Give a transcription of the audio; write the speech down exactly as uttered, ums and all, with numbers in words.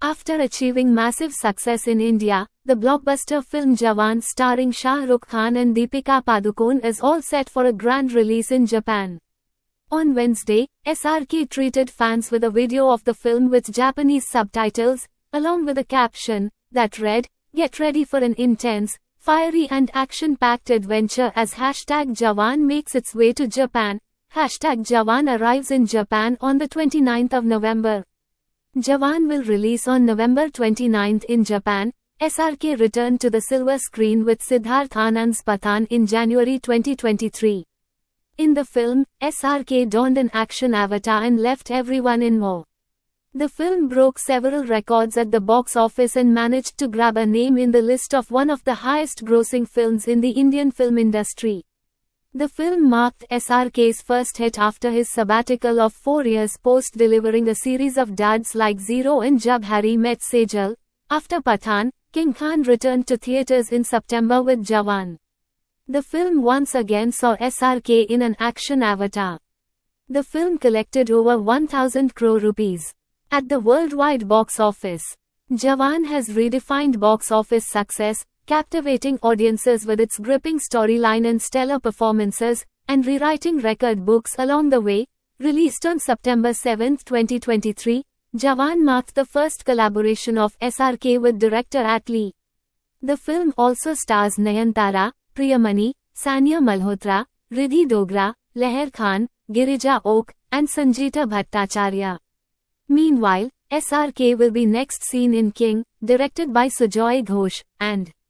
After achieving massive success in India, the blockbuster film Jawan starring Shah Rukh Khan and Deepika Padukone is all set for a grand release in Japan. On Wednesday, S R K treated fans with a video of the film with Japanese subtitles, along with a caption that read, "Get ready for an intense, fiery and action-packed adventure as hashtag Jawan makes its way to Japan." Hashtag Jawan arrives in Japan on the twenty-ninth of November. Jawan will release on November twenty-ninth in Japan. S R K returned to the silver screen with Siddharth Anand's Pathaan in January twenty twenty-three. In the film, S R K donned an action avatar and left everyone in awe. The film broke several records at the box office and managed to grab a name in the list of one of the highest-grossing films in the Indian film industry. The film marked S R K's first hit after his sabbatical of four years post-delivering a series of duds like Zero and Jab Harry Met Sejal. After Pathaan, King Khan returned to theatres in September with Jawan. The film once again saw S R K in an action avatar. The film collected over one thousand crore rupees at the worldwide box office. Jawan has redefined box office success, captivating audiences with its gripping storyline and stellar performances, and rewriting record books along the way. Released on September seventh twenty twenty-three, Jawan marked the first collaboration of S R K with director At Lee. The film also stars Nayanthara, Priyamani, Sania Malhotra, Riddhi Dogra, Leher Khan, Girija Oak, and Sanjita Bhattacharya. Meanwhile, S R K will be next seen in King, directed by Sujoy Ghosh, and